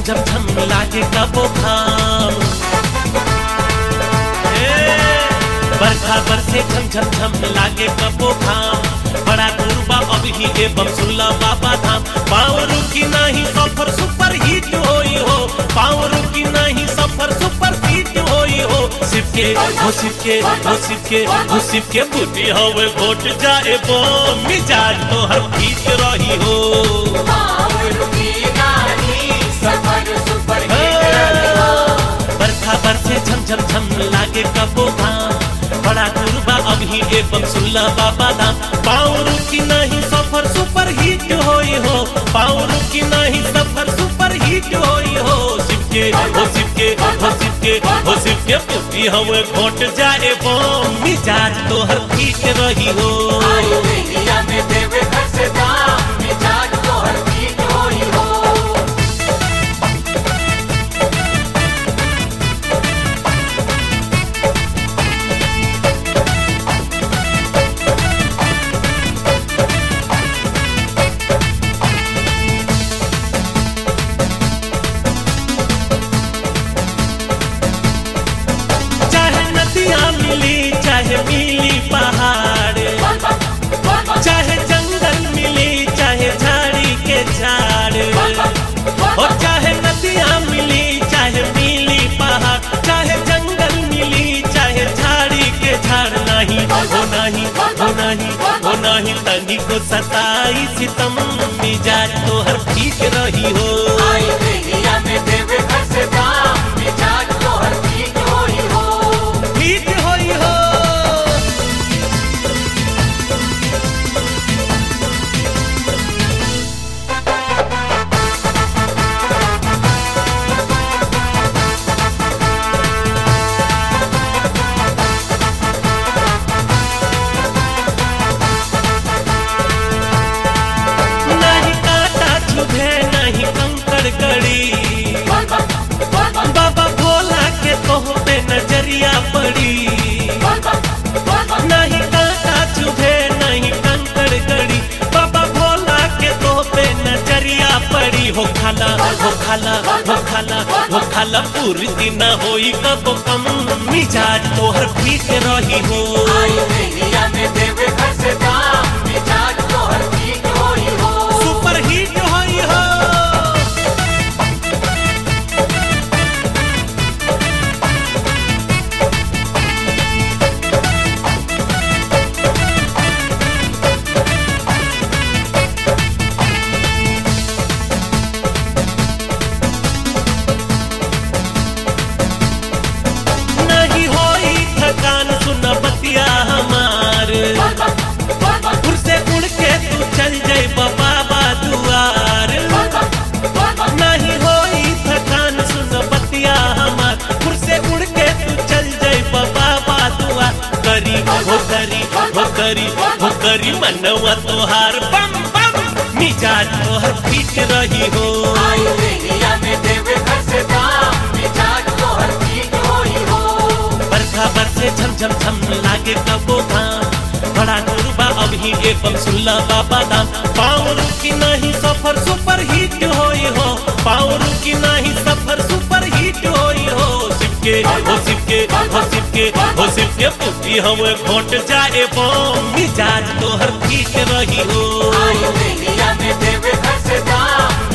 झम झम लागे कबो घाम। बरखा बरसे झम झम झम लागे कबो घाम। बड़ा दूरबा अब ही एवं सुल्ला बाबा धाम। पाँव रुकी नहीं सफर सुपर हिट होई हो, पाँव रुकी नहीं सफर सुपर हिट होई हो। शिव के हो शिव के हो शिव के हो शिव के बूटी हवे घोट जाए बो मिजाज तो हर ठीक रही हो। बरखा बरसे झम झम झम लागे कबो घाम। बड़ा दूरबा अब ही एवं सुल्ला बाबा धाम। पाँव रुकी नहीं सफर सुपर हिट होई हो, पाँव रुकी नहीं सफर सुपर हिट होई हो। शिव के हो शिव के हो शिव के हो शिव के बूटी हवे घोट जाए बो मिजाज तो हर ठीक रही हो। चाहे मिली पहाड़, चाहे जंगल मिली, चाहे झाड़ी के झाड़, और चाहे नदियाँ मिली, चाहे मिली पहाड़, चाहे जंगल मिली, चाहे झाड़ी के झाड़। नहीं हो नहीं हो नहीं हो नहीं तनी को सताई सितम मिजाज तो हर ठीक रही हो। ठीक होई हो। नहीं कंकड़ गड़ी बाबा भोला के तोह पे नजरिया पड़ी। नहीं कांटा चुभे नहीं कंकड़ गड़ी बाबा भोला के तोह पे नजरिया पड़ी। हो खाला हो खाला हो खाला हो खाला पूरी दिन होई कब कम मिजाज तो हर ठीक रही हो। सुपर हिट होई हो। नहीं होई थकान सुन बतिया हमार, उड़ से उड़ के तू चल जाए बाबा दुआर। नहीं होई थकान सुन बतिया हमार, उड़ से उड़ के तू चल जाए बाबा दुआर। करी हो करी हो करी हो करी मनवा तोहार बम बम मिजाज तोहर ठीक रही हो। बरखा बरसे झम झम झम लागे कबो घाम। बड़ा दूरबा अब ही एवं सुल्ला बाबा धाम। पाँव रुकी नहीं सफर सुपर हिट होई हो, पाँव रुकी नहीं सफर सुपर हिट होई हो। शिव के हो शिव के हो शिव के हो शिव के बूटी हवे घोट जाए बो मिजाज तो हर ठीक रही हो।